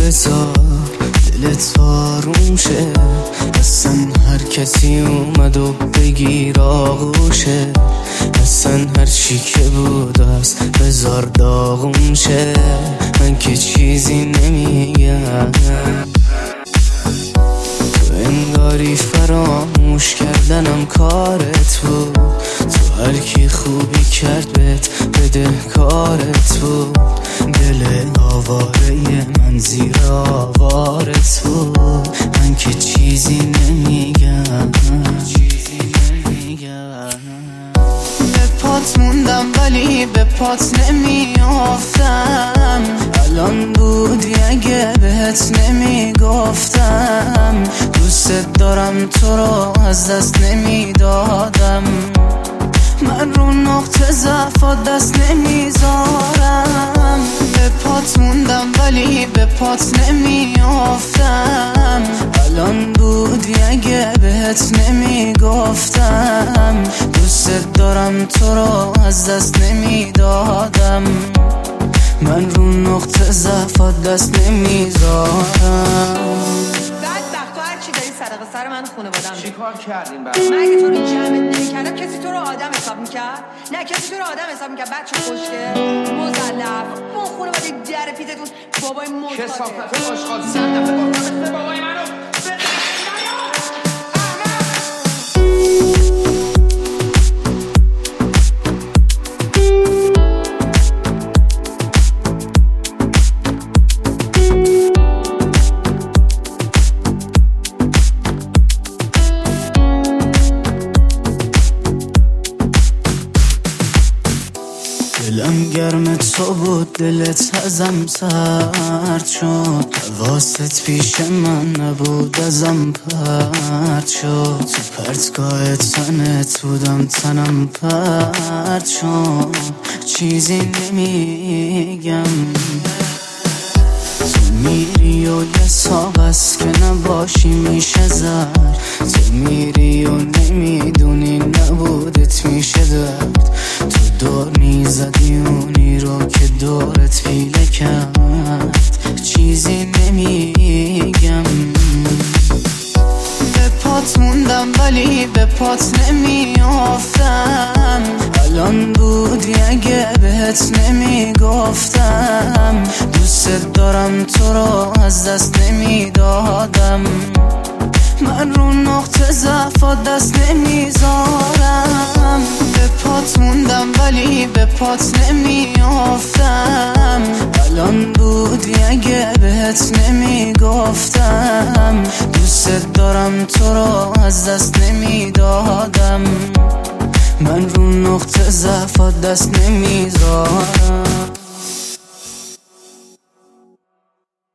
بذار دلت آروم شه، اصلا هر کسی اومد و بگیر آغوشه، اصلا هر چی که بود است بذار داغون شه، من که چیزی نمیگم. انگاری فراموش کردنم کارت بود، تو هر کی خوبی کرد بهت بده کارت بود، دل آواره من زیر آوارت بود، من که چیزی نمیگم. به پات موندم ولی به پات نمیافتم، الان بودی اگه بهت نمیگفتم، دوست دارم تو رو از دست نمیدادم، من رو نقطه ضعفات دست نمیذارم. به پات موندم ولی به پات نمیافتم، الان بودی اگه بهت نمیگفتم، دوست دارم تو رو از دست نمیدادم، من رو نقطه ضعفات دست نمیذارم. سر من خانواده‌ام چی کار کردیم بعد؟ من اگه تو رو جمعت نمی‌کردم کسی تو رو آدم حساب می‌کرد؟ نه کسی تو رو آدم حساب می‌کرد. بچه خوشگل مزلف اون خانواده در پیتتون بابای معتاده کثافت آشغال 100 دفعه گفتم اسم بابای منو دلم گرم تو بود، دلت ازم سرد شد، حواست پیش من نبود ازم پرد شد، تو پرتگاه تنت بودم تنم پرد شد، چیزی نمیگم. تو میری و یه ساق است که نباشی میشه زر، تو میری و نمیدونی نبودت میشه درد، تو دور میزدی اونی رو که دورت پیله کرد، چیزی نمیگم. به پات موندم ولی به پات نمیافتم، الان بودی اگه بهت نمیگفتم، دوست دارم تو رو از دست نمیدادم، من رو نقطه ضعفات دست نمیذارم. به پات موندم ولی به پات نمیافتم، الان بودی اگه بهت نمیگفتم، دوست دارم تو رو از دست نمیدادم، من رو نقطه ضعفات دست نمیذارم.